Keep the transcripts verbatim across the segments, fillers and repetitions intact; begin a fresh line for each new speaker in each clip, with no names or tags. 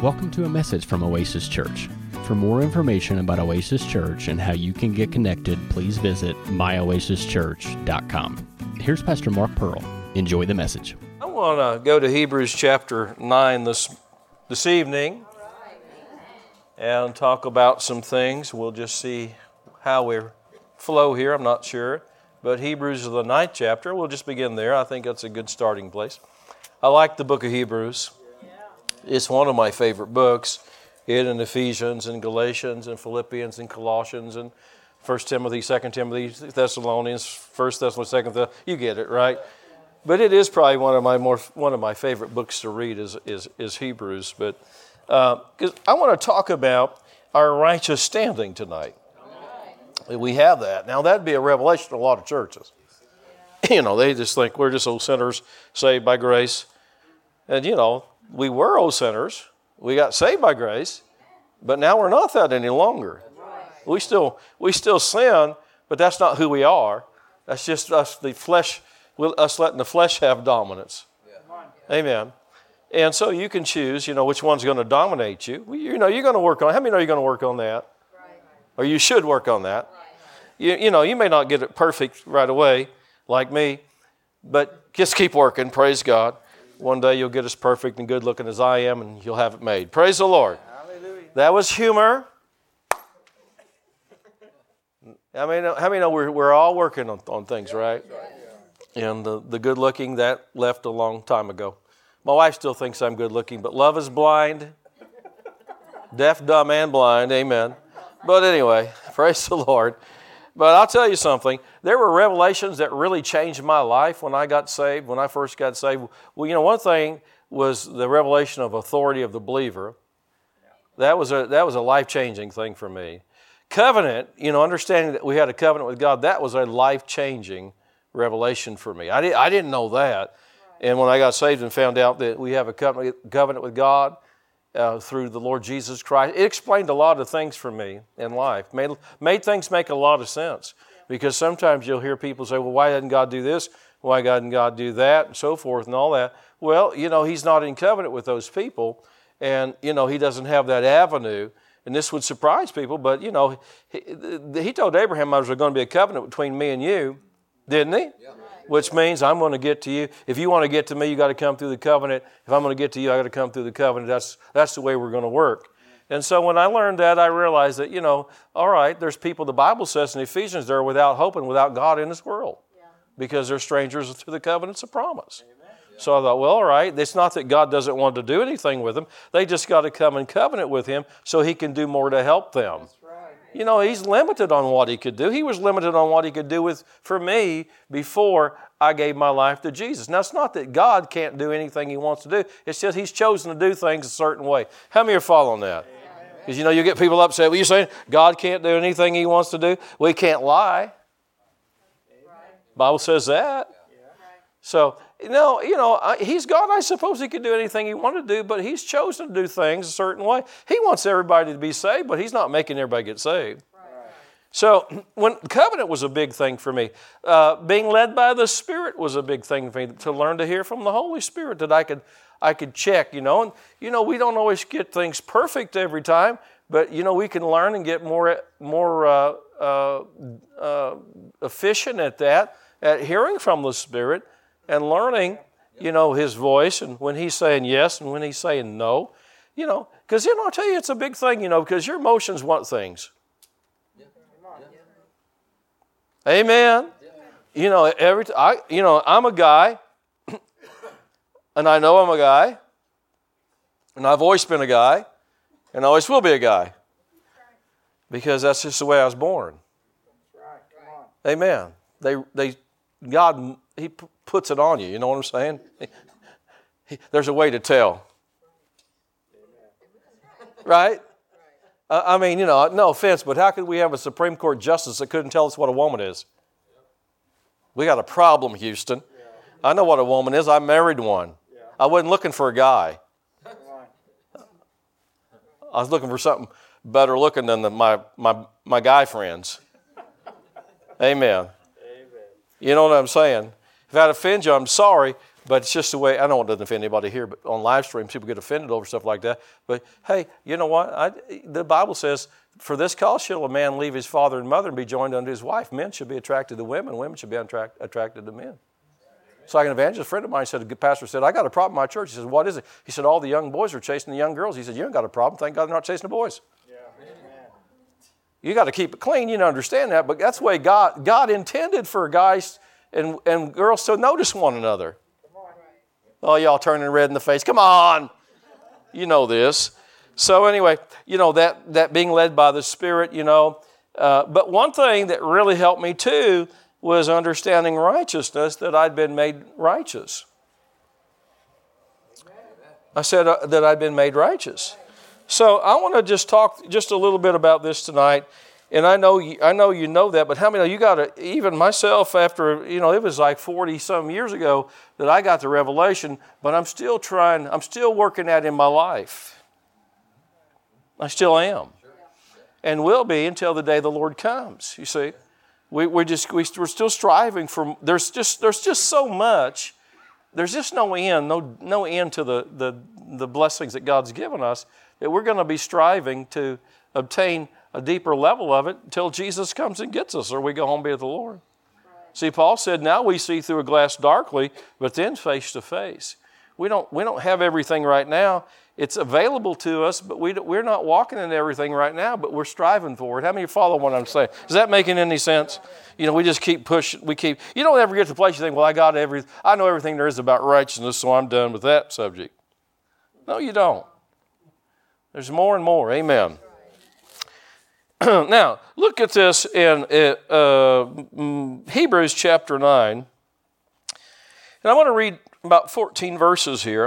Welcome to a message from Oasis Church. For more information about Oasis Church and how you can get connected, please visit my oasis church dot com. Here's Pastor Mark Pearl. Enjoy the message.
I want to go to Hebrews chapter nine this this evening and talk about some things. We'll just see how we flow here. I'm not sure. But Hebrews is the ninth chapter. We'll just begin there. I think that's a good starting place. I like the book of Hebrews. It's one of my favorite books. It and Ephesians and Galatians and Philippians and Colossians and First Timothy, Second Timothy, Thessalonians, First Thessalonians, Second Thessalonians. You get it, right? But it is probably one of my more one of my favorite books to read is is, is Hebrews. But because uh, I want to talk about our righteous standing tonight. We have that. Now that'd be a revelation to a lot of churches. You know, they just think we're just old sinners saved by grace, and you know. We were old sinners. We got saved by grace, but now we're not that any longer. We still we still sin, but that's not who we are. That's just us, the flesh, us letting the flesh have dominance. Amen. And so you can choose, you know, which one's going to dominate you. You know, you're going to work on. How many know you're going to work on that? Or you should work on that. You, you know, you may not get it perfect right away, like me, but just keep working. Praise God. One day you'll get as perfect and good looking as I am, and you'll have it made. Praise the Lord. Hallelujah. That was humor. I mean, how many know we're we're all working on, on things, right? And the, the good looking, that left a long time ago. My wife still thinks I'm good looking, but love is blind. Deaf, dumb, and blind. Amen. But anyway, praise the Lord. But I'll tell you something. There were revelations that really changed my life when I got saved, when I first got saved. Well, you know, one thing was the revelation of authority of the believer. That was a that was a life-changing thing for me. Covenant, you know, understanding that we had a covenant with God, that was a life-changing revelation for me. I, did, I didn't know that. And when I got saved and found out that we have a covenant, covenant with God, Uh, through the Lord Jesus Christ. It explained a lot of things for me in life. Made, made things make a lot of sense. Because sometimes you'll hear people say, well, why doesn't God do this? Why doesn't God do that? And so forth and all that. Well, you know, He's not in covenant with those people. And, you know, He doesn't have that avenue. And this would surprise people. But, you know, He, he told Abraham there was going to be a covenant between me and you. Didn't He? Yeah. Which means I'm going to get to you. If you want to get to me, you got to come through the covenant. If I'm going to get to you, I got to come through the covenant. That's that's the way we're going to work. And so when I learned that, I realized that, you know, all right, there's people, the Bible says in Ephesians, they're without hope and without God in this world. Yeah. Because they're strangers to the covenants of promise. Yeah. So I thought, well, all right, it's not that God doesn't want to do anything with them. They just got to come in covenant with Him so He can do more to help them. That's right. You know, He's limited on what He could do. He was limited on what He could do with for me before I gave my life to Jesus. Now, it's not that God can't do anything He wants to do. It's just He's chosen to do things a certain way. How many are following that? Because, you know, you get people upset. Well, you're saying God can't do anything He wants to do? Well, He can't lie. The Bible says that. So, you know, you know, He's God. I suppose He could do anything He wanted to do, but He's chosen to do things a certain way. He wants everybody to be saved, but He's not making everybody get saved. So when covenant was a big thing for me. Uh, being led by the Spirit was a big thing for me, to learn to hear from the Holy Spirit that I could I could check, you know. And, you know, we don't always get things perfect every time, but, you know, we can learn and get more, more uh, uh, uh, efficient at that, at hearing from the Spirit and learning, you know, His voice and when He's saying yes and when He's saying no. You know, because, you know, I'll tell you, it's a big thing, you know, because your emotions want things. Amen. You know, every t- I, you know, I'm a guy, and I know I'm a guy, and I've always been a guy, and I always will be a guy, because that's just the way I was born. Amen. They, they, God, He p- puts it on you. You know what I'm saying? He, he, there's a way to tell, right? I mean, you know, no offense, but how could we have a Supreme Court justice that couldn't tell us what a woman is? We got a problem, Houston. I know what a woman is. I married one. I wasn't looking for a guy. I was looking for something better looking than the, my, my, my guy friends. Amen. You know what I'm saying? If that offends you, I'm sorry, But it's just the way, I don't want to offend anybody here, but on live stream, people get offended over stuff like that. But hey, you know what? I, the Bible says, for this cause shall a man leave his father and mother and be joined unto his wife. Men should be attracted to women. Women should be attract, attracted to men. So like an evangelist friend of mine said, a pastor said, I got a problem in my church. He said, what is it? He said, all the young boys are chasing the young girls. He said, you ain't got a problem. Thank God they're not chasing the boys. Yeah. You got to keep it clean. You know, understand that. But that's the way God, God intended for guys and, and girls to notice one another. Oh, y'all turning red in the face. Come on. You know this. So anyway, you know, that, that being led by the Spirit, you know. Uh, but one thing that really helped me too was understanding righteousness, that I'd been made righteous. I said uh, that I'd been made righteous. So I want to just talk just a little bit about this tonight. And I know you, I know you know that, but how many of you got to, even myself after, you know, it was like forty some years ago that I got the revelation, but I'm still trying, I'm still working that in my life. I still am. And will be until the day the Lord comes, you see. We, we're just, we, we're still striving for, there's just, there's just so much, there's just no end, no, no end to the, the, the blessings that God's given us, that we're going to be striving to obtain a deeper level of it until Jesus comes and gets us, or we go home and be with the Lord. Right. See, Paul said, now we see through a glass darkly, but then face to face. We don't, we don't have everything right now. It's available to us, but we, we're not walking in everything right now, but we're striving for it. How many follow what I'm saying? Is that making any sense? You know, we just keep pushing. We keep. You don't ever get to the place you think, well, I got every, I know everything there is about righteousness, so I'm done with that subject. No, you don't. There's more and more. Amen. Now, look at this in uh, Hebrews chapter nine. And I want to read about fourteen verses here.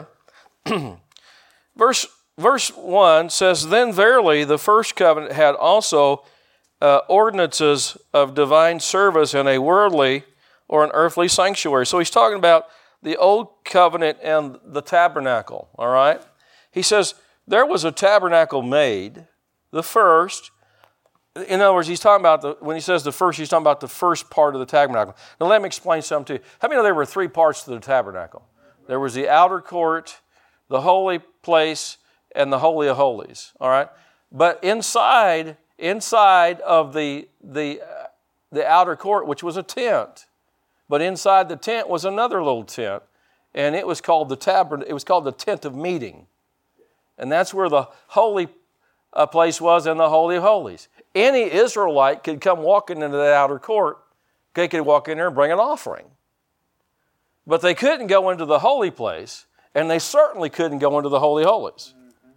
verse, verse one says, then verily the first covenant had also uh, ordinances of divine service in a worldly or an earthly sanctuary. So he's talking about the old covenant and the tabernacle, all right? He says, there was a tabernacle made, the first. In other words, he's talking about, the, when he says the first, he's talking about the first part of the tabernacle. Now let me explain something to you. How many know there were three parts to the tabernacle? There was the outer court, the holy place, and the Holy of Holies, all right? But inside, inside of the, the, uh, the outer court, which was a tent, but inside the tent was another little tent, and it was called the tabernacle. It was called the tent of meeting. And that's where the holy uh, place was, in the Holy of Holies. Any Israelite could come walking into the outer court. They could walk in there and bring an offering. But they couldn't go into the holy place, and they certainly couldn't go into the Holy of Holies.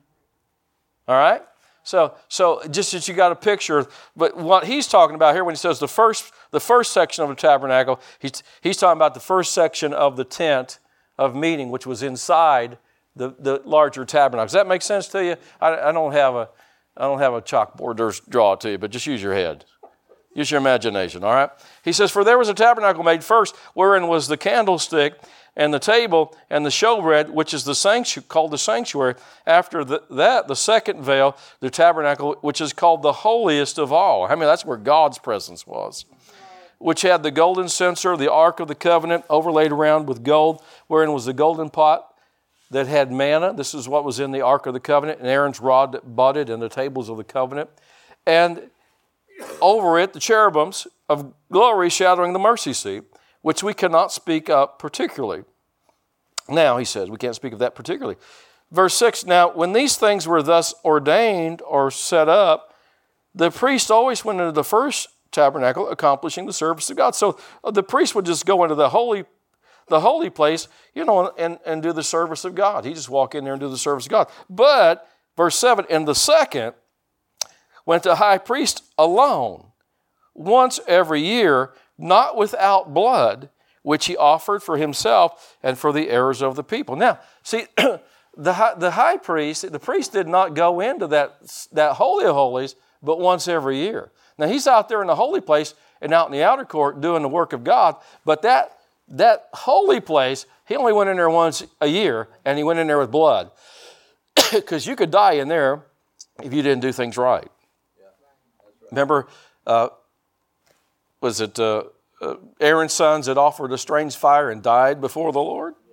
All right? So, so just that you got a picture, but what he's talking about here when he says the first, the first section of the tabernacle, he's, he's talking about the first section of the tent of meeting, which was inside the, the larger tabernacle. Does that make sense to you? I, I don't have a I don't have a chalkboard to draw it to you, but just use your head. Use your imagination, all right? He says, for there was a tabernacle made first, wherein was the candlestick and the table and the showbread, which is the sanctuary, called the sanctuary. After the, that, the second veil, the tabernacle, which is called the holiest of all. I mean, that's where God's presence was. Which had the golden censer, the ark of the covenant, overlaid around with gold, wherein was the golden pot that had manna. This is what was in the Ark of the Covenant, and Aaron's rod that budded, and the tables of the covenant. And over it, the cherubims of glory shadowing the mercy seat, which we cannot speak of particularly. Now, he says, we can't speak of that particularly. Verse six, now, when these things were thus ordained or set up, the priest always went into the first tabernacle, accomplishing the service of God. So the priest would just go into the holy the holy place, you know, and, and do the service of God. He just walk in there and do the service of God. But, verse seven, and the second went to high priest alone, once every year, not without blood, which he offered for himself and for the errors of the people. Now, see, the high, the high priest, the priest did not go into that, that Holy of Holies, but once every year. Now, he's out there in the holy place and out in the outer court doing the work of God, but that That holy place, he only went in there once a year, and he went in there with blood. Because you could die in there if you didn't do things right. Yeah, right. Remember, uh, was it uh, uh, Aaron's sons that offered a strange fire and died before the Lord?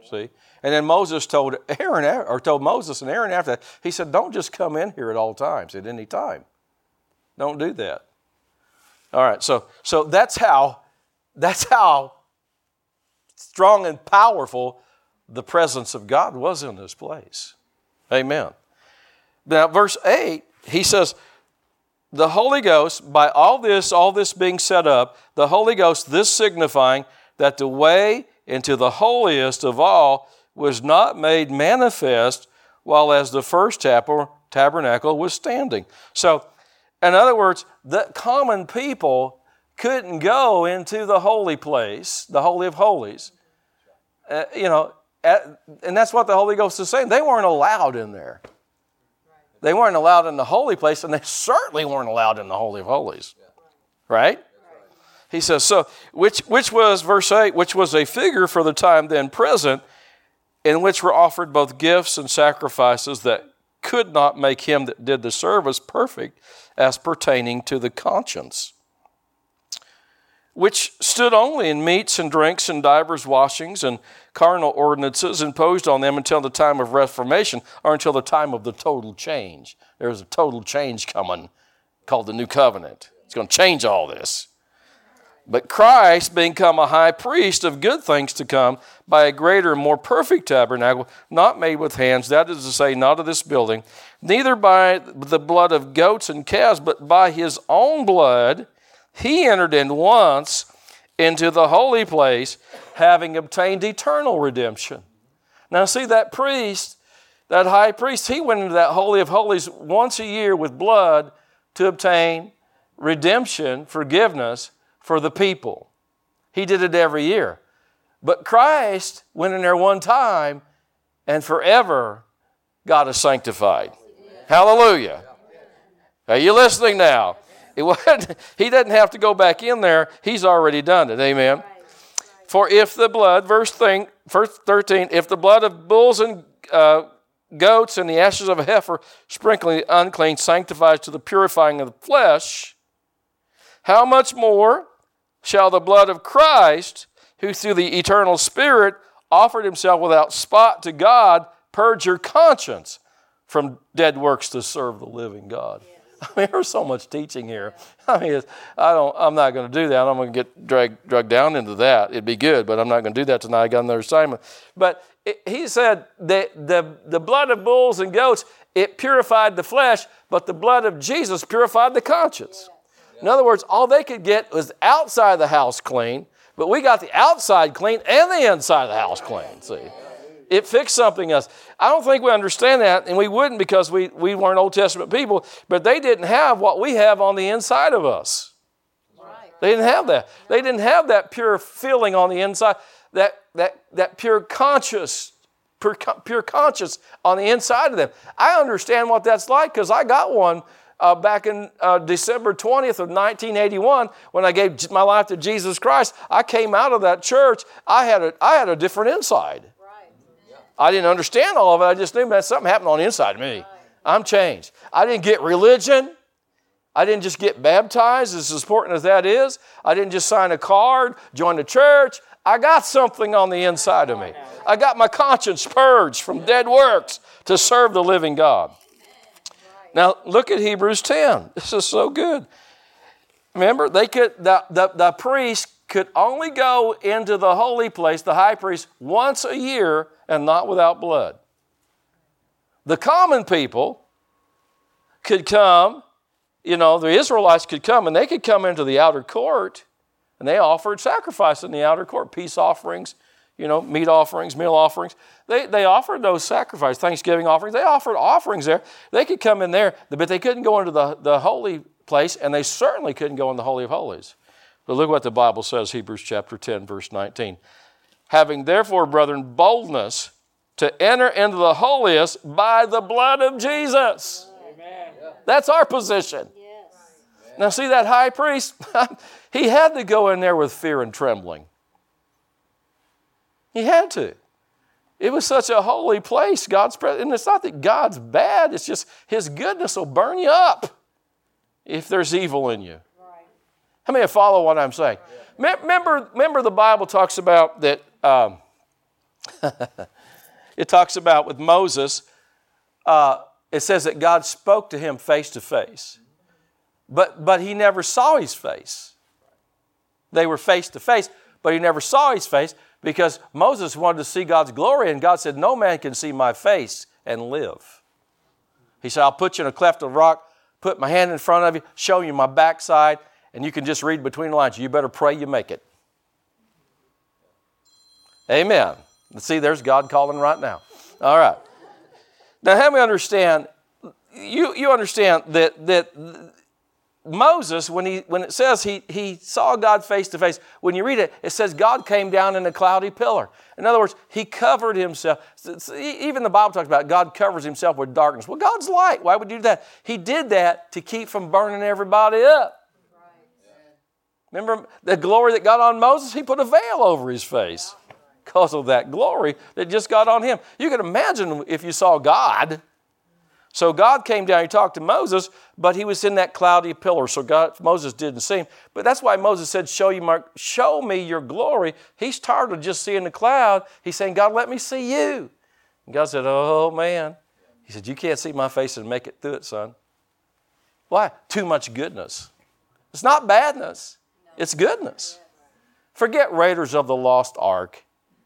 See? And then Moses told Aaron, or told Moses and Aaron after that, he said, don't just come in here at all times, at any time. Don't do that. All right, so so that's how that's how strong and powerful the presence of God was in this place. Amen. Now, verse eight, he says, the Holy Ghost, by all this, all this being set up, the Holy Ghost, this signifying that the way into the holiest of all was not made manifest while as the first tabernacle was standing. So, in other words, the common people couldn't go into the holy place, the Holy of Holies. Uh, you know, at, and that's what the Holy Ghost is saying. They weren't allowed in there. They weren't allowed in the holy place, and they certainly weren't allowed in the Holy of Holies. Right? He says, so, which, which was, verse eight, which was a figure for the time then present, in which were offered both gifts and sacrifices that could not make him that did the service perfect as pertaining to the conscience, which stood only in meats and drinks and divers washings and carnal ordinances imposed on them until the time of Reformation, or until the time of the total change. There's a total change coming called the New Covenant. It's going to change all this. But Christ, being come a high priest of good things to come, by a greater and more perfect tabernacle, not made with hands, that is to say, not of this building, neither by the blood of goats and calves, but by his own blood, he entered in once into the holy place, having obtained eternal redemption. Now see, that priest, that high priest, he went into that Holy of Holies once a year with blood to obtain redemption, forgiveness for the people. He did it every year. But Christ went in there one time, and forever God is sanctified. Hallelujah. Are you listening now? It wasn't, he doesn't have to go back in there. He's already done it. Amen. For if the blood, verse thirteen, if the blood of bulls and uh, goats and the ashes of a heifer sprinkling the unclean sanctifies to the purifying of the flesh, how much more shall the blood of Christ, who through the eternal Spirit offered himself without spot to God, purge your conscience from dead works to serve the living God. Yes. I mean, there's so much teaching here. I mean, it's, I don't, I'm not going to do that. I'm going to get dragged, dragged down into that. It'd be good, but I'm not going to do that tonight. I got another assignment. But it, he said that the, the blood of bulls and goats, it purified the flesh, but the blood of Jesus purified the conscience. In other words, all they could get was outside the house clean, but we got the outside clean and the inside of the house clean, see. It fixed something else. I don't think we understand that, and we wouldn't because we, we weren't Old Testament people, but they didn't have what we have on the inside of us. Right. They didn't have that. They didn't have that pure feeling on the inside, that that that pure conscious, pure, pure conscience on the inside of them. I understand what that's like because I got one uh, back in uh, December twentieth of nineteen eighty-one when I gave my life to Jesus Christ. I came out of that church. I had a I had a different inside. I didn't understand all of it. I just knew that something happened on the inside of me. I'm changed. I didn't get religion. I didn't just get baptized, as important as that is. I didn't just sign a card, join the church. I got something on the inside of me. I got my conscience purged from dead works to serve the living God. Now, look at Hebrews ten. This is so good. Remember, they could the, the, the priest could only go into the holy place, the high priest, once a year and not without blood. The common people could come, you know, the Israelites could come, and they could come into the outer court, and they offered sacrifice in the outer court, peace offerings, you know, meat offerings, meal offerings. They, they offered those sacrifices, Thanksgiving offerings. They offered offerings there. They could come in there, but they couldn't go into the, the holy place, and they certainly couldn't go in the Holy of Holies. But look what the Bible says, Hebrews chapter ten, verse nineteen. Having therefore, brethren, boldness to enter into the holiest by the blood of Jesus. Amen. That's our position. Yes. Now see that high priest, he had to go in there with fear and trembling. He had to. It was such a holy place, God's presence. And it's not that God's bad, it's just his goodness will burn you up if there's evil in you. How many follow what I'm saying? Yeah. Remember, remember the Bible talks about that um, It talks about with Moses, uh, it says that God spoke to him face to face. But, but he never saw his face. They were face to face, but he never saw his face because Moses wanted to see God's glory, and God said, no man can see my face and live. He said, I'll put you in a cleft of rock, put my hand in front of you, show you my backside, and you can just read between the lines. You better pray you make it. Amen. See, there's God calling right now. All right. Now, help me understand, you, you understand that, that Moses, when he when it says he, he saw God face to face, when you read it, it says God came down in a cloudy pillar. In other words, he covered himself. Even the Bible talks about God covers himself with darkness. Well, God's light. Why would he do that? He did that to keep from burning everybody up. Remember the glory that got on Moses? He put a veil over his face because of that glory that just got on him. You can imagine if you saw God. So God came down, he talked to Moses, but he was in that cloudy pillar, so God, Moses didn't see him. But that's why Moses said, show you my, show me your glory. He's tired of just seeing the cloud. He's saying, God, let me see you. And God said, oh, man. He said, you can't see my face and make it through it, son. Why? Too much goodness. It's not badness. It's goodness. Forget Raiders of the Lost Ark.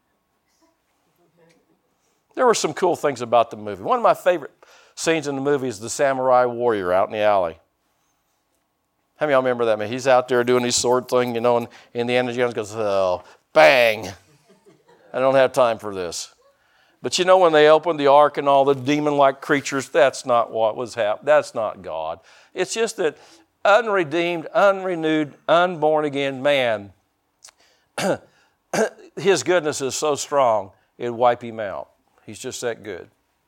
There were some cool things about the movie. One of my favorite scenes in the movie is the samurai warrior out in the alley. How many of y'all remember that? Man, he's out there doing his sword thing, you know, and Indiana Jones goes, oh, bang. I don't have time for this. But you know, when they opened the ark and all the demon-like creatures, that's not what was happening. That's not God. It's just that unredeemed, unrenewed, unborn-again man, his goodness is so strong, it'd wipe him out. He's just that good.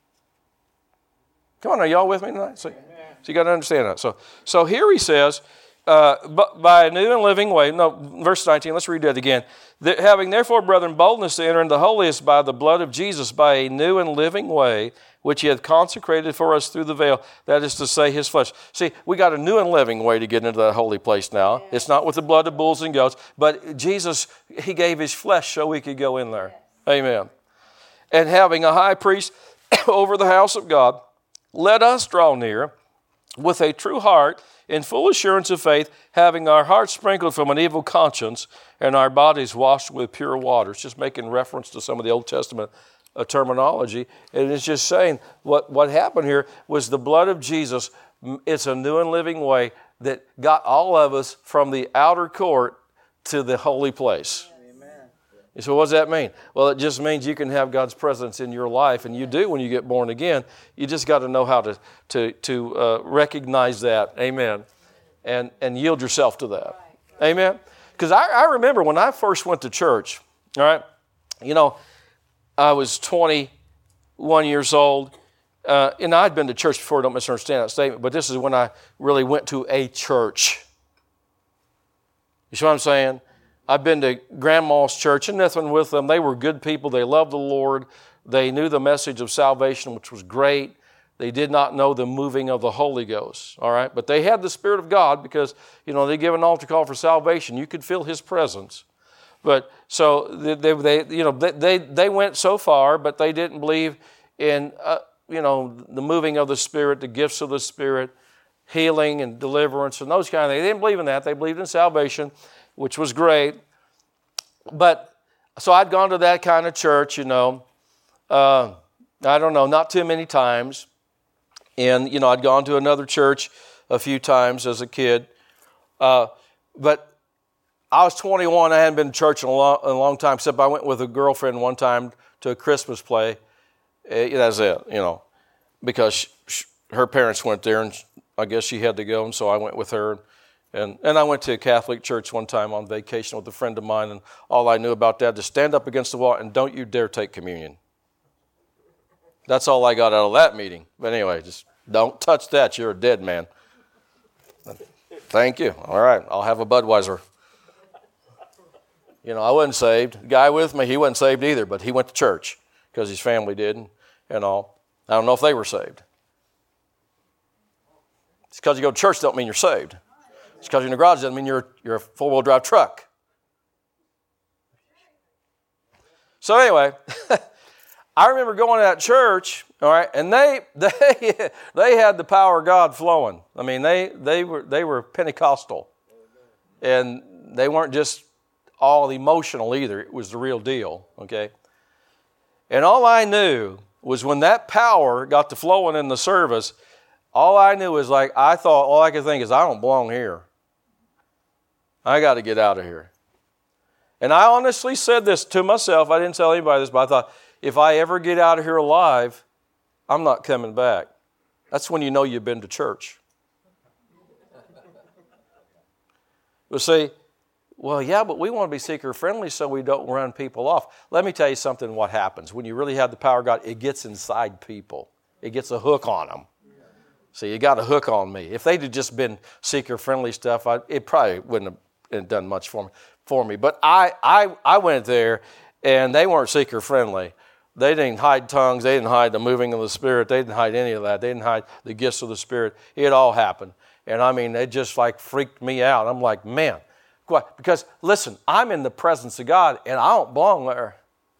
Come on, are y'all with me tonight? So, so you got to understand that. So, so here he says, uh, but by a new and living way, no, verse nineteen, let's read that again. That having therefore, brethren, boldness to enter into the holiest by the blood of Jesus, by a new and living way, which he hath consecrated for us through the veil, that is to say, his flesh. See, we got a new and living way to get into that holy place now. Yeah. It's not with the blood of bulls and goats, but Jesus, he gave his flesh so we could go in there. Yes. Amen. And having a high priest over the house of God, let us draw near with a true heart in full assurance of faith, having our hearts sprinkled from an evil conscience and our bodies washed with pure water. It's just making reference to some of the Old Testament uh, terminology. And it's just saying what, what happened here was the blood of Jesus. It's a new and living way that got all of us from the outer court to the holy place. So what does that mean? Well, it just means you can have God's presence in your life, and you do when you get born again. You just got to know how to to to uh, recognize that, amen, and and yield yourself to that, amen. Because I, I remember when I first went to church, all right, you know, I was twenty-one years old, uh, and I'd been to church before. Don't misunderstand that statement, but this is when I really went to a church. You see what I'm saying? I've been to Grandma's church and nothing with them. They were good people. They loved the Lord. They knew the message of salvation, which was great. They did not know the moving of the Holy Ghost, all right? But they had the Spirit of God because, you know, they give an altar call for salvation. You could feel His presence. But so they, they you know, they, they went so far, but they didn't believe in, uh, you know, the moving of the Spirit, the gifts of the Spirit, healing and deliverance and those kind of things. They didn't believe in that. They believed in salvation, which was great. But so I'd gone to that kind of church, you know, uh, I don't know, not too many times. And, you know, I'd gone to another church a few times as a kid. Uh, but I was twenty-one. I hadn't been to church in a long, in a long time, except I went with a girlfriend one time to a Christmas play. Uh, that's it, you know, because she, she, her parents went there, and I guess she had to go, and so I went with her. And, and I went to a Catholic church one time on vacation with a friend of mine, and all I knew about that is stand up against the wall and don't you dare take communion. That's all I got out of that meeting. But anyway, just don't touch that. You're a dead man. Thank you. All right, I'll have a Budweiser. You know, I wasn't saved. The guy with me, he wasn't saved either, but he went to church because his family did and, and all. I don't know if they were saved. It's because you go to church don't mean you're saved. It's because you're in the garage doesn't mean you're, you're a four-wheel drive truck. So anyway, I remember going to that church, all right, and they they they had the power of God flowing. I mean, they they were they were Pentecostal, and they weren't just all emotional either. It was the real deal, okay? And all I knew was when that power got to flowing in the service, all I knew was like, I thought, all I could think is, I don't belong here. I got to get out of here. And I honestly said this to myself. I didn't tell anybody this, but I thought, if I ever get out of here alive, I'm not coming back. That's when you know you've been to church. But see, well, yeah, but we want to be seeker-friendly so we don't run people off. Let me tell you something what happens. When you really have the power of God, it gets inside people. It gets a hook on them. See, you got a hook on me. If they'd have just been seeker-friendly stuff, I, it probably wouldn't have done much for me. For me. But I, I, I went there, and they weren't seeker-friendly. They didn't hide tongues. They didn't hide the moving of the Spirit. They didn't hide any of that. They didn't hide the gifts of the Spirit. It all happened. And I mean, it just like freaked me out. I'm like, man. Because, listen, I'm in the presence of God, and I don't belong there.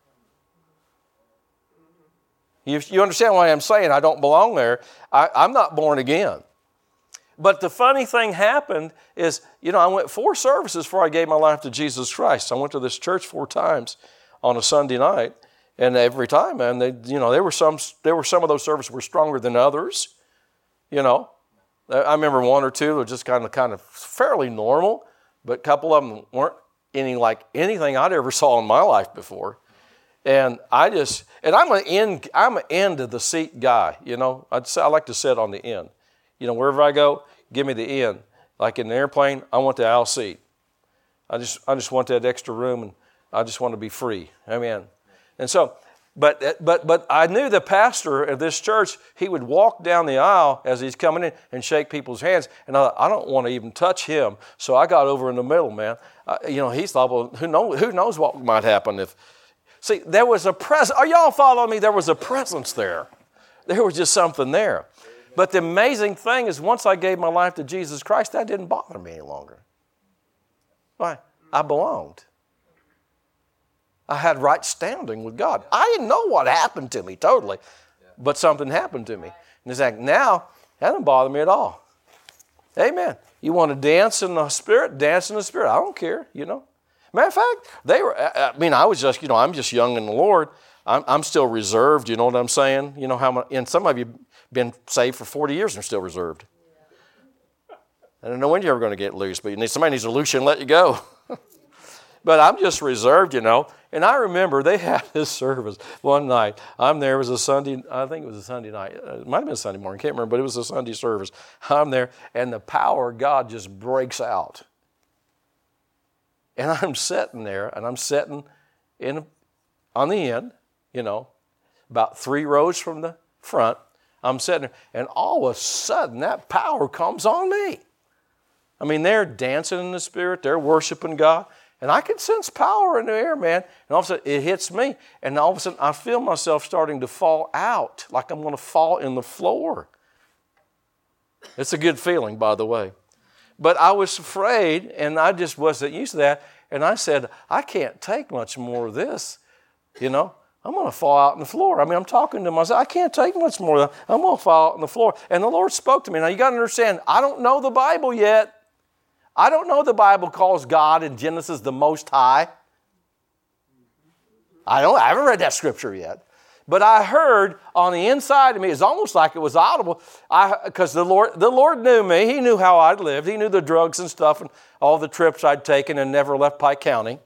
You, you understand why I'm saying I don't belong there? I, I'm not born again. But the funny thing happened is, you know, I went four services before I gave my life to Jesus Christ. I went to this church four times on a Sunday night, and every time, man, they, you know, there were some, there were some of those services were stronger than others. You know, I remember one or two were just kind of, kind of fairly normal. But a couple of them weren't any like anything I'd ever saw in my life before. And I just, and I'm an end, I'm an end of the seat guy, you know. I'd say I like to sit on the end. You know, wherever I go, give me the end. Like in an airplane, I want the aisle seat. I just, I just want that extra room, and I just want to be free. Amen. And so, but but but I knew the pastor of this church, he would walk down the aisle as he's coming in and shake people's hands. And I thought, I don't want to even touch him. So I got over in the middle, man. Uh, you know, he thought, well, who knows, who knows what might happen if... See, there was a presence. Are y'all following me? There was a presence there. There was just something there. But the amazing thing is once I gave my life to Jesus Christ, that didn't bother me any longer. Why? I belonged. I had right standing with God. I didn't know what happened to me totally, but something happened to me. And it's like, now, that doesn't bother me at all. Amen. You want to dance in the Spirit? Dance in the Spirit. I don't care, you know. Matter of fact, they were, I mean, I was just, you know, I'm just young in the Lord. I'm, I'm still reserved, you know what I'm saying? You know how much, and some of you been saved for forty years and are still reserved. I don't know when you're ever going to get loose, but you need, somebody needs to loose you and let you go. But I'm just reserved, you know. And I remember they had this service one night. I'm there. It was a Sunday. I think it was a Sunday night. It might have been a Sunday morning. I can't remember, but it was a Sunday service. I'm there, and the power of God just breaks out. And I'm sitting there, and I'm sitting in on the end, you know, about three rows from the front. I'm sitting there, and all of a sudden, that power comes on me. I mean, they're dancing in the Spirit. They're worshiping God. And I can sense power in the air, man. And all of a sudden, it hits me. And all of a sudden, I feel myself starting to fall out, like I'm going to fall in the floor. It's a good feeling, by the way. But I was afraid, and I just wasn't used to that. And I said, I can't take much more of this. You know, I'm going to fall out on the floor. I mean, I'm talking to myself. I can't take much more of that. I'm going to fall out on the floor. And the Lord spoke to me. Now, you got to understand, I don't know the Bible yet. I don't know the Bible calls God in Genesis the Most High. I don't. I haven't read that scripture yet. But I heard on the inside of me, it's almost like it was audible, because the Lord, the Lord knew me. He knew how I'd lived. He knew the drugs and stuff and all the trips I'd taken and never left Pike County.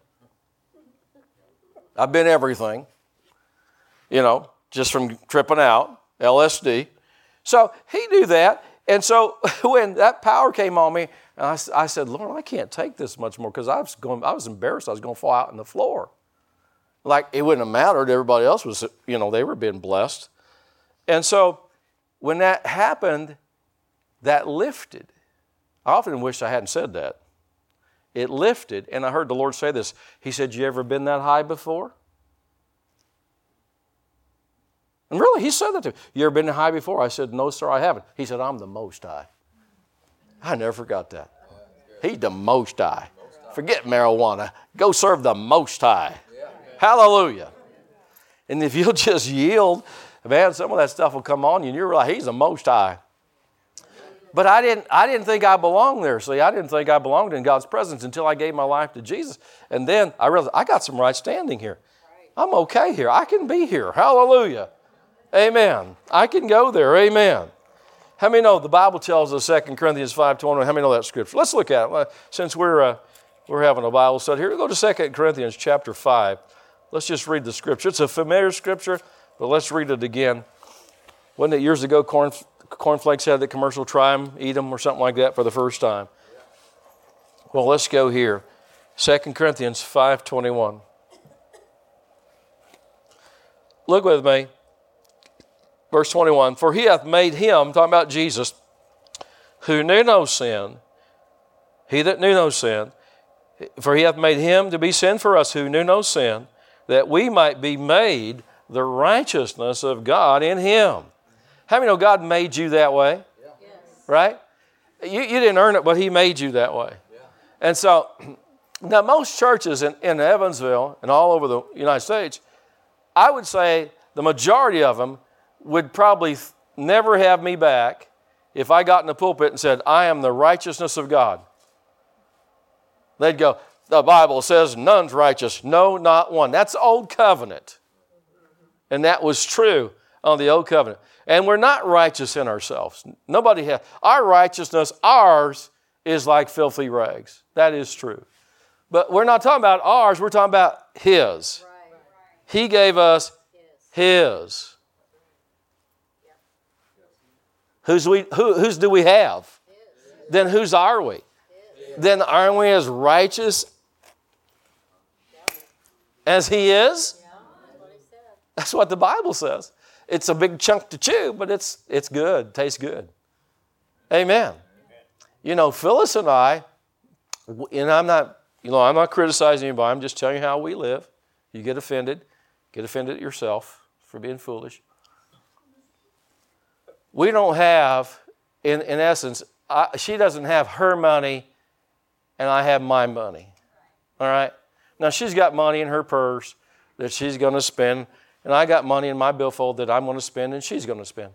I've been everything, you know, just from tripping out, L S D. So he knew that. And so when that power came on me, and I, I said, Lord, I can't take this much more, because I was going, I was embarrassed. I was going to fall out on the floor. Like, it wouldn't have mattered. Everybody else was, you know, they were being blessed. And so when that happened, that lifted. I often wish I hadn't said that. It lifted, and I heard the Lord say this. He said, you ever been that high before? And really, he said that to me. You ever been that high before? I said, no, sir, I haven't. He said, I'm the Most High. I never forgot that. He's the Most High. Forget marijuana. Go serve the Most High. Hallelujah. And if you'll just yield, man, some of that stuff will come on you, and you're like, He's the Most High. But I didn't, I didn't think I belonged there. See, I didn't think I belonged in God's presence until I gave my life to Jesus. And then I realized I got some right standing here. I'm okay here. I can be here. Hallelujah. Amen. I can go there. Amen. How many know the Bible tells us Second Corinthians five twenty? How many know that scripture? Let's look at it. Since we're uh, we're having a Bible study here, we go to Second Corinthians chapter five. Let's just read the scripture. It's a familiar scripture, but let's read it again. Wasn't it years ago corn, Cornflakes had the commercial, try them, eat them, or something like that for the first time? Well, let's go here. Second Corinthians five twenty-one. Look with me. Verse twenty-one. For He hath made Him, talking about Jesus, who knew no sin, He that knew no sin, for He hath made Him to be sin for us who knew no sin, that we might be made the righteousness of God in Him. How many know God made you that way? Yeah. Yes. Right? You, you didn't earn it, but He made you that way. Yeah. And so, now most churches in, in Evansville and all over the United States, I would say the majority of them would probably th- never have me back if I got in the pulpit and said, I am the righteousness of God. They'd go, the Bible says none's righteous. No, not one. That's old covenant. And that was true on the old covenant. And we're not righteous in ourselves. Nobody has. Our righteousness, ours, is like filthy rags. That is true. But we're not talking about ours. We're talking about His. Right. He gave us His. Who's we? Who, whose do we have? His. Then whose are we? His. Then aren't we as righteous as He is? Yeah. That's what the Bible says. It's a big chunk to chew, but it's it's good. Tastes good. Amen. Amen. You know, Phyllis and I, and I'm not, you know, I'm not criticizing anybody. I'm just telling you how we live. You get offended. Get offended at yourself for being foolish. We don't have, in, in essence, I, she doesn't have her money and I have my money. All right? Now, she's got money in her purse that she's going to spend, and I got money in my billfold that I'm going to spend and she's going to spend.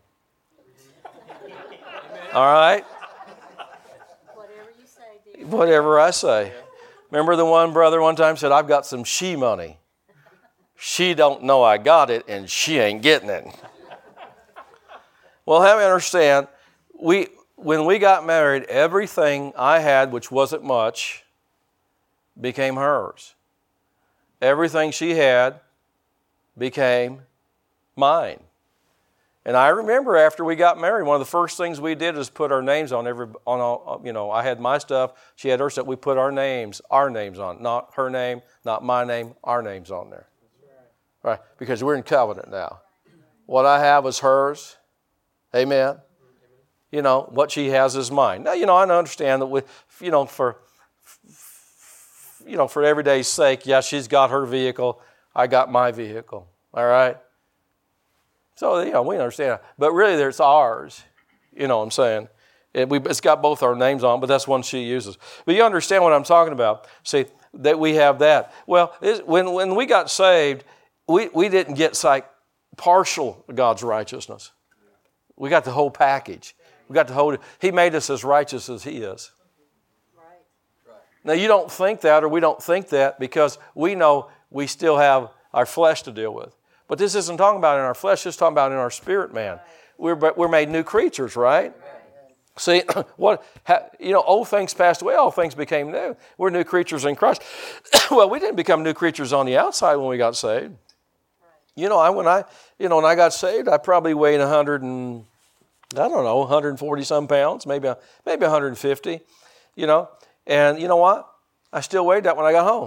All right?
Whatever you say, dear.
Whatever I say. Remember the one brother one time said, I've got some she money. She don't know I got it, and she ain't getting it. Well, have me understand, we when we got married, everything I had, which wasn't much, became hers. Everything she had became mine. And I remember after we got married, one of the first things we did is put our names on every, on all, you know, I had my stuff, she had her stuff. We put our names, our names on, not her name, not my name, our names on there. Right? Because we're in covenant now. What I have is hers. Amen. You know, what she has is mine. Now, you know, I understand that we, you know, for, you know, for everyday's sake, yeah, she's got her vehicle, I got my vehicle. All right? So, you know, we understand. But really, it's ours. You know what I'm saying? It, we, it's got both our names on, but that's one she uses. But you understand what I'm talking about. See, that we have that. Well, when, when we got saved, we, we didn't get like partial God's righteousness. We got the whole package. We got the whole. He made us as righteous as He is. Right. Now, you don't think that, or we don't think that, because we know we still have our flesh to deal with. But this isn't talking about in our flesh, it's talking about in our spirit, man. We're, we're made new creatures, right? See, what you know, old things passed away, all things became new. We're new creatures in Christ. Well, we didn't become new creatures on the outside when we got saved. You know, I when I you know when I got saved, I probably weighed a hundred and I don't know, one hundred forty some pounds, maybe maybe one hundred fifty. You know, and you know what? I still weighed that when I got home.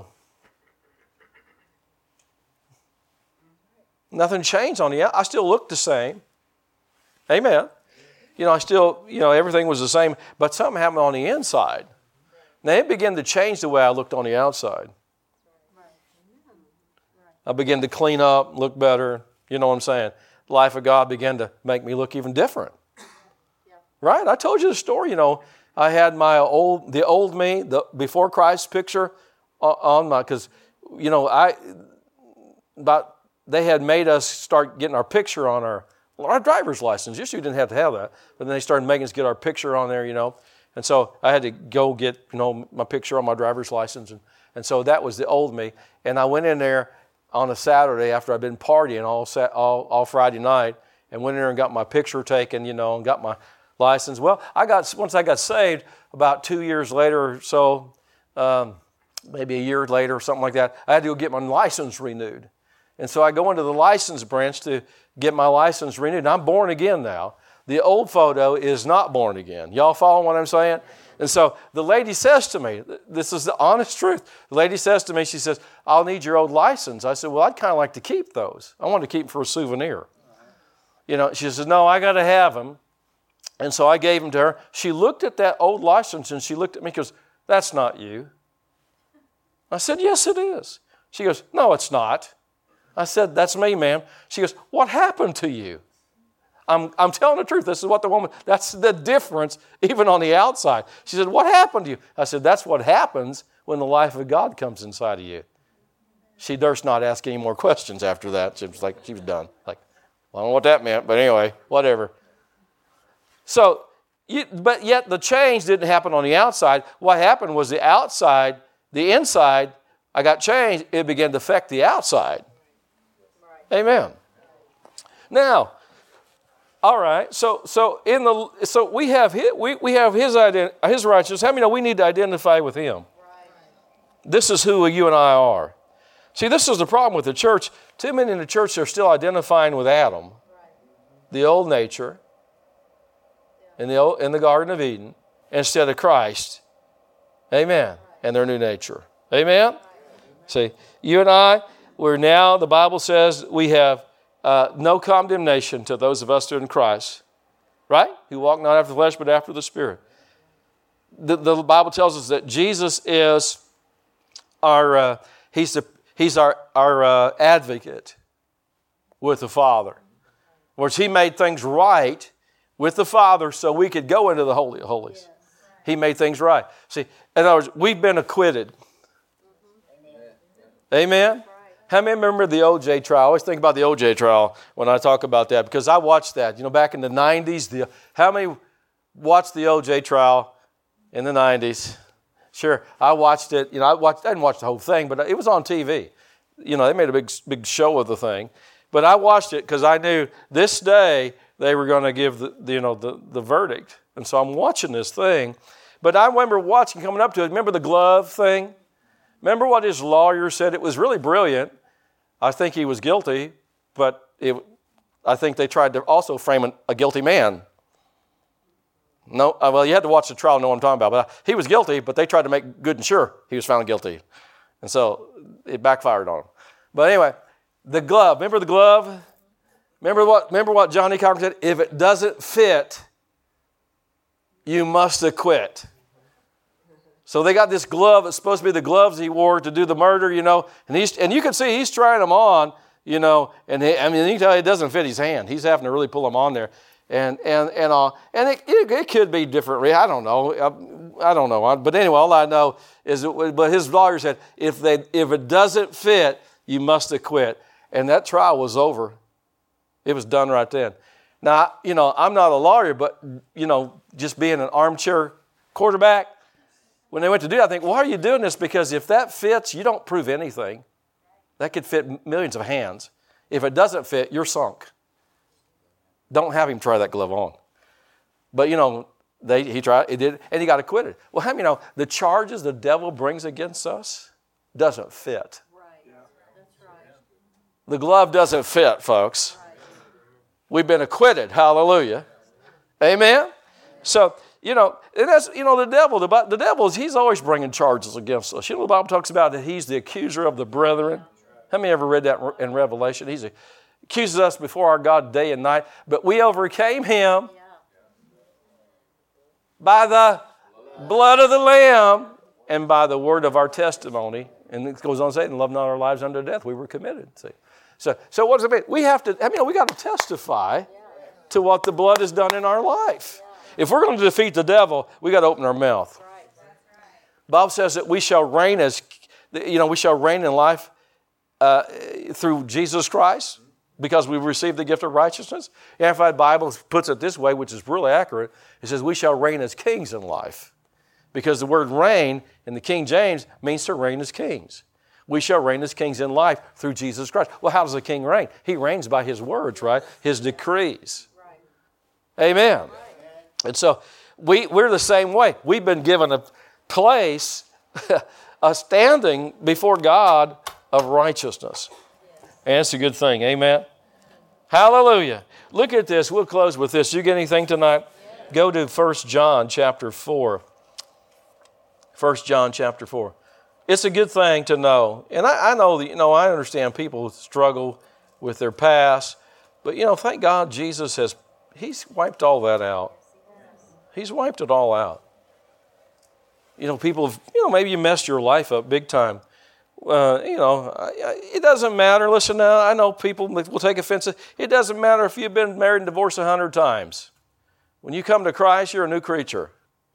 Nothing changed on the outside. I still looked the same. Amen. You know, I still, you know, everything was the same, but something happened on the inside. Now, it began to change the way I looked on the outside. I began to clean up, look better. You know what I'm saying? The life of God began to make me look even different. Right? I told you the story, you know. I had my old, the old me, the before Christ picture on my, because, you know, I, about they had made us start getting our picture on our, our driver's license. Usually we didn't have to have that, but then they started making us get our picture on there, you know. And so I had to go get, you know, my picture on my driver's license. And, and so that was the old me. And I went in there on a Saturday after I'd been partying all, sat, all, all Friday night and went in there and got my picture taken, you know, and got my license. Well, I got once I got saved, about two years later or so, um, maybe a year later or something like that, I had to go get my license renewed. And so I go into the license branch to get my license renewed. And I'm born again now. The old photo is not born again. Y'all follow what I'm saying? And so the lady says to me, this is the honest truth. The lady says to me, she says, I'll need your old license. I said, well, I'd kind of like to keep those. I want to keep them for a souvenir. You know, she says, no, I got to have them. And so I gave them to her. She looked at that old license and she looked at me and goes, that's not you. I said, yes, it is. She goes, no, it's not. I said, that's me, ma'am. She goes, what happened to you? I'm, I'm telling the truth. This is what the woman, that's the difference even on the outside. She said, what happened to you? I said, that's what happens when the life of God comes inside of you. She durst not ask any more questions after that. She was like, she was done. Like, well, I don't know what that meant, but anyway, whatever. So, you, but yet the change didn't happen on the outside. What happened was the outside, the inside, I got changed. It began to affect the outside. Right. Amen. Now, all right. So, so in the so we have his, we we have his ident, his righteousness. How many know we need to identify with him? Right. This is who you and I are. See, this is the problem with the church. Too many in the church are still identifying with Adam, right. the old nature. In the, old, in the Garden of Eden, instead of Christ. Amen. And their new nature. Amen? See, you and I, we're now, the Bible says, we have uh, no condemnation to those of us who are in Christ. Right? Who walk not after the flesh, but after the Spirit. The, the Bible tells us that Jesus is our, uh, he's, the, he's our, our uh, advocate with the Father. In other words, he made things right with the Father so we could go into the Holy of Holies. Yes. He made things right. See, in other words, we've been acquitted. Mm-hmm. Amen? Right. How many remember the O J trial? I always think about the O J trial when I talk about that because I watched that. You know, back in the nineties, the, how many watched the O J trial in the nineties? Sure, I watched it. You know, I, watched, I didn't watch the whole thing, but it was on T V. You know, they made a big, big show of the thing. But I watched it because I knew this day they were going to give the, the you know the, the verdict. And so I'm watching this thing. But I remember watching, coming up to it, remember the glove thing? Remember what his lawyer said? It was really brilliant. I think he was guilty, but it, I think they tried to also frame an, a guilty man. No, well, you had to watch the trial to know what I'm talking about. But he was guilty, but they tried to make good and sure he was found guilty. And so it backfired on him. But anyway, the glove. Remember the glove? Remember what, remember what Johnny Carpenter said? If it doesn't fit, you must acquit. So they got this glove. It's supposed to be the gloves he wore to do the murder, you know. And he's and you can see he's trying them on, you know. And he, I mean, you can tell it doesn't fit his hand. He's having to really pull them on there. And and and uh, and it, it, it could be different. I don't know. I, I don't know. But anyway, all I know is that, but his lawyer said if they if it doesn't fit, you must acquit. And that trial was over. It was done right then. Now, you know, I'm not a lawyer, but, you know, just being an armchair quarterback, when they went to do it, I think, why are you doing this? Because if that fits, you don't prove anything. That could fit millions of hands. If it doesn't fit, you're sunk. Don't have him try that glove on. But, you know, they, he tried, it did, and he got acquitted. Well, how many know the charges the devil brings against us doesn't fit?
Right. Yeah. That's right.
The glove doesn't fit, folks. Right. We've been acquitted. Hallelujah. Amen? So, you know, and that's, you know, the devil, the, the devil, he's always bringing charges against us. You know, the Bible talks about that he's the accuser of the brethren. How many ever read that in Revelation? He accuses us before our God day and night, but we overcame him by the blood of the Lamb and by the word of our testimony. And it goes on to say, and love not our lives unto death. We were committed. See? So, so what does it mean? We have to, I mean, we got to testify to what the blood has done in our life. If we're going to defeat the devil, we got to open our mouth. Bob says that we shall reign as, you know, we shall reign in life uh, through Jesus Christ because we've received the gift of righteousness. The Amplified Bible puts it this way, which is really accurate. It says, we shall reign as kings in life. Because the word reign in the King James means to reign as kings. We shall reign as kings in life through Jesus Christ. Well, how does a king reign? He reigns by his words, right? His decrees. Right. Amen. Right. And so we, we're the same way. We've been given a place, a standing before God of righteousness. And it's a good thing. Amen. Hallelujah. Look at this. We'll close with this. You get anything tonight? Go to First John chapter four. First John chapter four. It's a good thing to know. And I, I know that, you know, I understand people struggle with their past. But, you know, thank God Jesus has, He's wiped all that out. He's wiped it all out. You know, people have, you know, maybe you messed your life up big time. Uh, you know, it doesn't matter. Listen now, I know people will take offense. It doesn't matter if you've been married and divorced a hundred times. When you come to Christ, you're a new creature.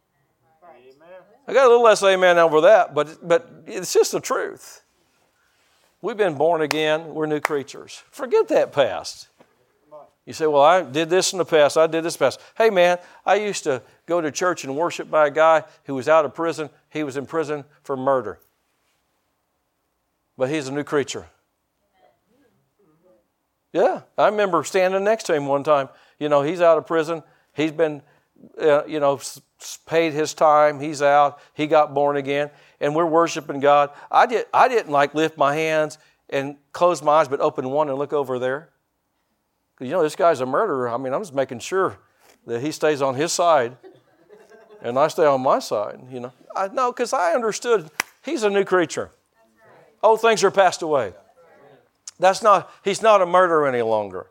I got a little less amen over that, but but it's just the truth. We've been born again. We're new creatures. Forget that past. You say, well, I did this in the past. I did this past. Hey, man, I used to go to church and worship by a guy who was out of prison. He was in prison for murder. But he's a new creature. Yeah, I remember standing next to him one time. You know, he's out of prison. He's been, uh, you know, paid his time. He's out. He got born again. And we're worshiping God. I, did, I didn't like lift my hands and close my eyes, but open one and look over there. Because, you know, this guy's a murderer. I mean, I'm just making sure that he stays on his side and I stay on my side, you know. I, no, because I understood he's a new creature. Old things are passed away. That's not, he's not a murderer any longer.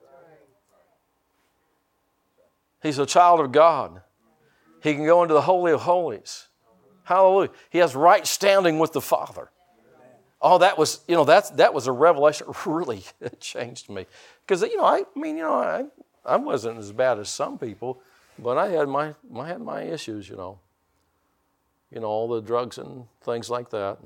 He's a child of God. He can go into the Holy of Holies. Hallelujah. He has right standing with the Father. Oh, that was, you know, that's, that was a revelation. Really, it changed me. Because, you know, I, I mean, you know, I, I wasn't as bad as some people, but I had my, I had my issues, you know. You know, all the drugs and things like that.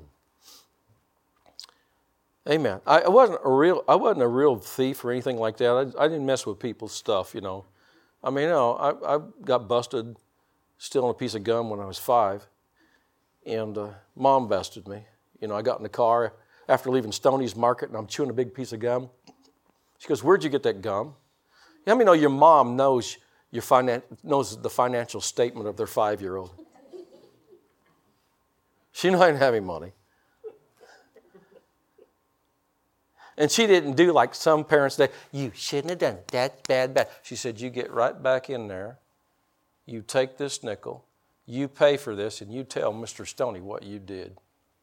Amen. I wasn't a real, I wasn't a real thief or anything like that. I, I didn't mess with people's stuff, you know. I mean, you know, I, I got busted stealing a piece of gum when I was five, and uh, Mom busted me. You know, I got in the car after leaving Stoney's Market, and I'm chewing a big piece of gum. She goes, "Where'd you get that gum?" How many know your mom knows your finan- knows the financial statement of their five-year-old? She knew I didn't have any money. And she didn't do like some parents say, "You shouldn't have done that. That's bad, bad." She said, "You get right back in there. You take this nickel. You pay for this, and you tell Mister Stoney what you did."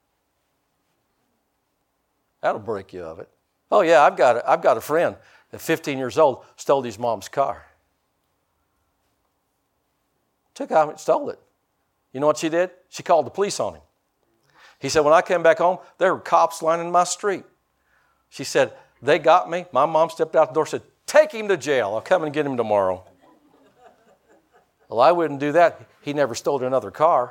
That'll break you of it. Oh yeah, I've got a, I've got a friend at fifteen years old stole his mom's car. Took out and stole it. You know what she did? She called the police on him. He said, "When I came back home, there were cops lining my street." She said, "They got me." My mom stepped out the door and said, "Take him to jail. I'll come and get him tomorrow." Well, I wouldn't do that. He never stole another car.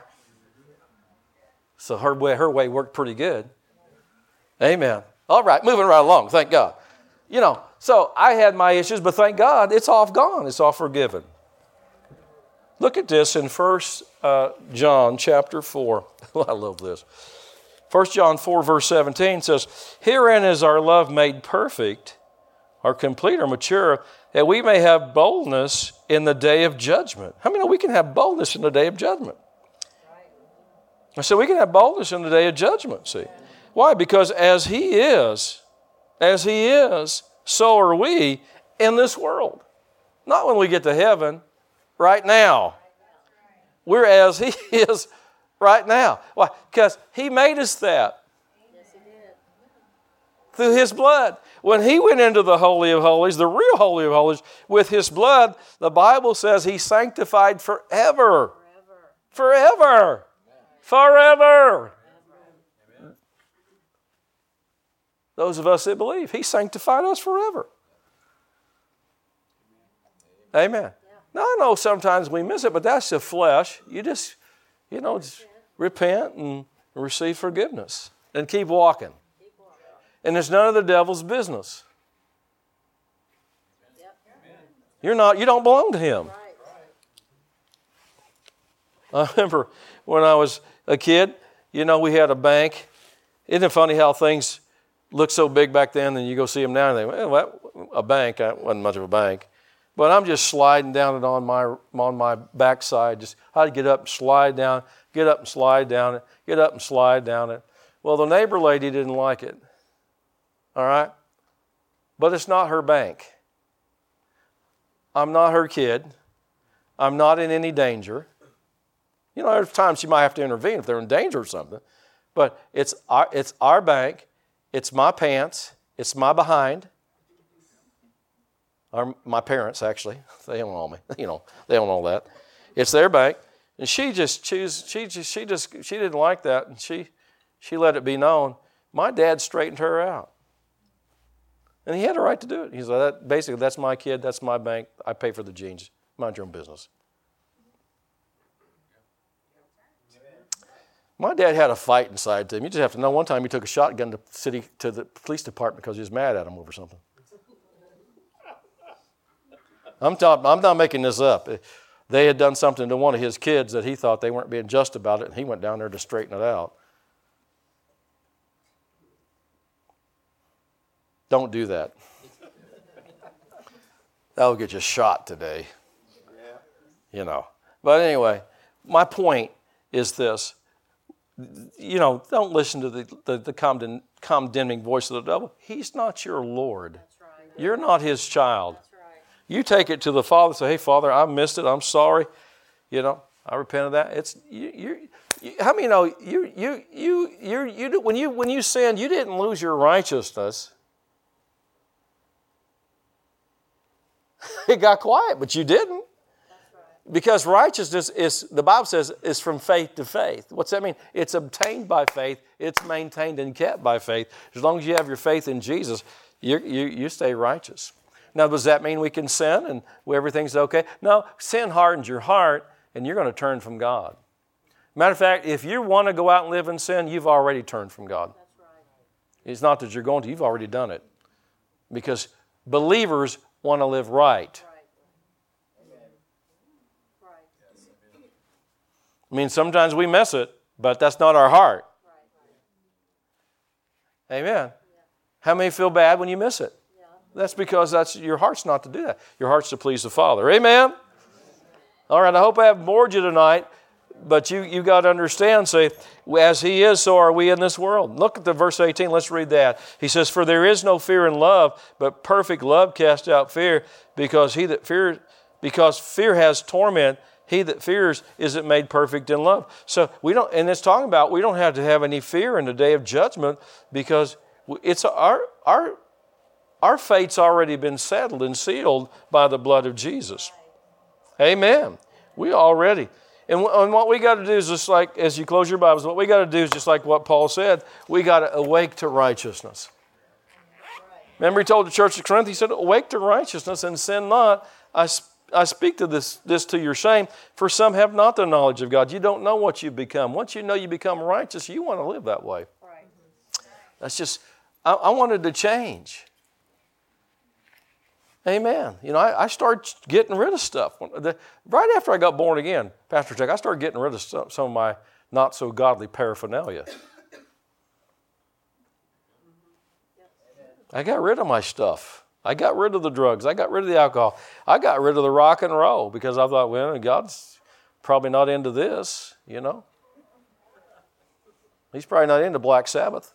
So her way, her way worked pretty good. Amen. All right, moving right along, thank God. You know, so I had my issues, but thank God it's all gone. It's all forgiven. Look at this in First uh, John chapter four. I love this. First John four, verse seventeen says, "Herein is our love made perfect, or complete or mature, that we may have boldness in the day of judgment." How many know we can have boldness in the day of judgment? I said we can have boldness in the day of judgment, see. Why? Because as He is, as He is, so are we in this world. Not when we get to heaven, right now. We're as He is right now. Why? Because He made us that.
Yes, He did.
Through His blood. When He went into the Holy of Holies, the real Holy of Holies, with His blood, the Bible says He's sanctified forever. Forever. Forever. Forever. Those of us that believe, He sanctified us forever. Amen. Yeah. Now, I know sometimes we miss it, but that's the flesh. You just, you know, just repent and receive forgiveness and keep walking. And it's none of the devil's business. You're not, you don't belong to him. I remember when I was a kid, you know, we had a bank. Isn't it funny how things look so big back then, and you go see them now and they, well, that, a bank, that wasn't much of a bank. But I'm just sliding down it on my on my backside. Just I'd get up and slide down, get up and slide down it, get up and slide down it. Well, the neighbor lady didn't like it. All right? But it's not her bank. I'm not her kid. I'm not in any danger. You know, there's times she might have to intervene if they're in danger or something. But it's our, it's our bank. It's my pants. It's my behind. Our, my parents, actually. They own all me. You know, they own all that. It's their bank. And she just choose. She just she just she didn't like that, and she she let it be known. My dad straightened her out. And he had a right to do it. He's like, that, basically, that's my kid, that's my bank, I pay for the jeans. Mind your own business. My dad had a fight inside to him. You just have to know, one time he took a shotgun to, city, to the police department because he was mad at him over something. I'm, talk, I'm not making this up. They had done something to one of his kids that he thought they weren't being just about it, and he went down there to straighten it out. Don't do that. That'll get you shot today. You know. But anyway, my point is this. You know, don't listen to the, the, the condemn, condemning voice of the devil. He's not your Lord.
That's right.
You're not his child.
That's right.
You take it to the Father and say, hey, Father, I missed it. I'm sorry. You know, I repent of that. It's you. you, you how many know you you you you you when you when you sinned, you didn't lose your righteousness. It got quiet, but you didn't.
That's right.
Because righteousness is, the Bible says, is from faith to faith. What's that mean? It's obtained by faith. It's maintained and kept by faith. As long as you have your faith in Jesus, you you, you stay righteous. Now, does that mean we can sin and everything's okay? No, sin hardens your heart, and you're going to turn from God. Matter of fact, if you want to go out and live in sin, you've already turned from God.
That's right.
It's not that you're going to, you've already done it. Because believers want to live right.
Right. Right.
I mean, sometimes we miss it, but that's not our heart.
Right.
Amen. Yeah. How many feel bad when you miss it?
Yeah.
That's because that's your heart's not to do that. Your heart's to please the Father. Amen? All right, I hope I haven't bored you tonight, but you you got to understand, say, as He is, so are we in this world. Look at the verse eighteen, let's read that. He says, for there is no fear in love, but perfect love casts out fear, because he that fears, because fear has torment, he that fears isn't made perfect in love. So we don't, and it's talking about we don't have to have any fear in the day of judgment, because it's our our our fate's already been settled and sealed by the blood of Jesus. Amen. We already. And what we got to do is just like, as you close your Bibles, what we got to do is just like what Paul said, we got to awake to righteousness. Remember he told the church of Corinth, he said, awake to righteousness and sin not. I, I speak to this, this to your shame, for some have not the knowledge of God. You don't know what you've become. Once you know you become righteous, you want to live that way.
Right.
That's just, I, I wanted to change. Amen. You know, I, I started getting rid of stuff. The, right after I got born again, Pastor Chuck, I started getting rid of some, some of my not-so-godly paraphernalia. I got rid of my stuff. I got rid of the drugs. I got rid of the alcohol. I got rid of the rock and roll because I thought, well, God's probably not into this, you know. He's probably not into Black Sabbath.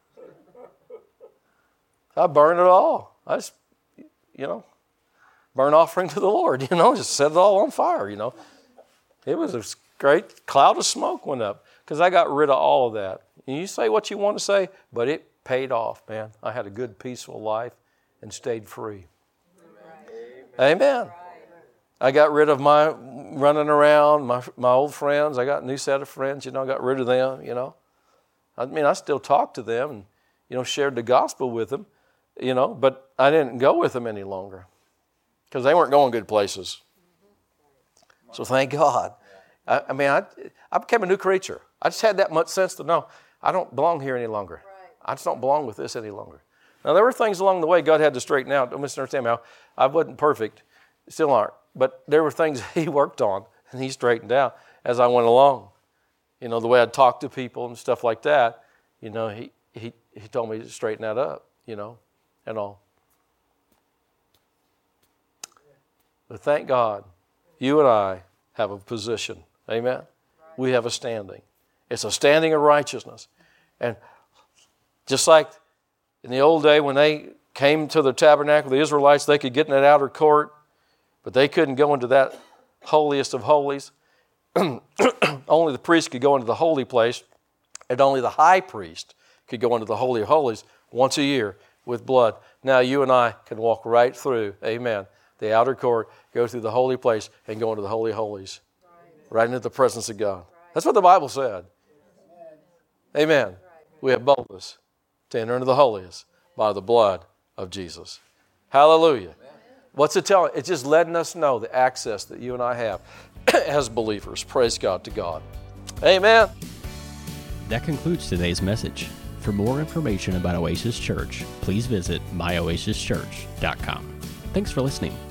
I burned it all. I just... You know, burnt offering to the Lord, you know, just set it all on fire, you know. It was a great cloud of smoke went up because I got rid of all of that. And you say what you want to say, but it paid off, man. I had a good, peaceful life and stayed free. Amen. Amen. I got rid of my running around, my my old friends. I got a new set of friends, you know, I got rid of them, you know. I mean, I still talk to them and, you know, shared the gospel with them. You know, but I didn't go with them any longer because they weren't going good places. So thank God. I, I mean, I, I became a new creature. I just had that much sense to know I don't belong here any longer. I just don't belong with this any longer. Now, there were things along the way God had to straighten out. Don't misunderstand me. I wasn't perfect, still aren't. But there were things He worked on and He straightened out as I went along. You know, the way I'd talk to people and stuff like that, you know, He He, he told me to straighten that up, you know, and all. But thank God, you and I have a position. Amen? We have a standing. It's a standing of righteousness. And just like in the old day when they came to the tabernacle, the Israelites, they could get in that outer court, but they couldn't go into that holiest of holies. Only the priest could go into the holy place, and only the high priest could go into the Holy of Holies once a year with blood. Now you and I can walk right through, amen, the outer court, go through the holy place, and go into the Holy of Holies, right, right into the presence of God. Right. That's what the Bible said. Amen. Amen. Right. We have boldness to enter into the holiest by the blood of Jesus. Hallelujah. Amen. What's it telling? It's just letting us know the access that you and I have as believers. Praise God to God. Amen.
That concludes today's message. For more information about Oasis Church, please visit my oasis church dot com. Thanks for listening.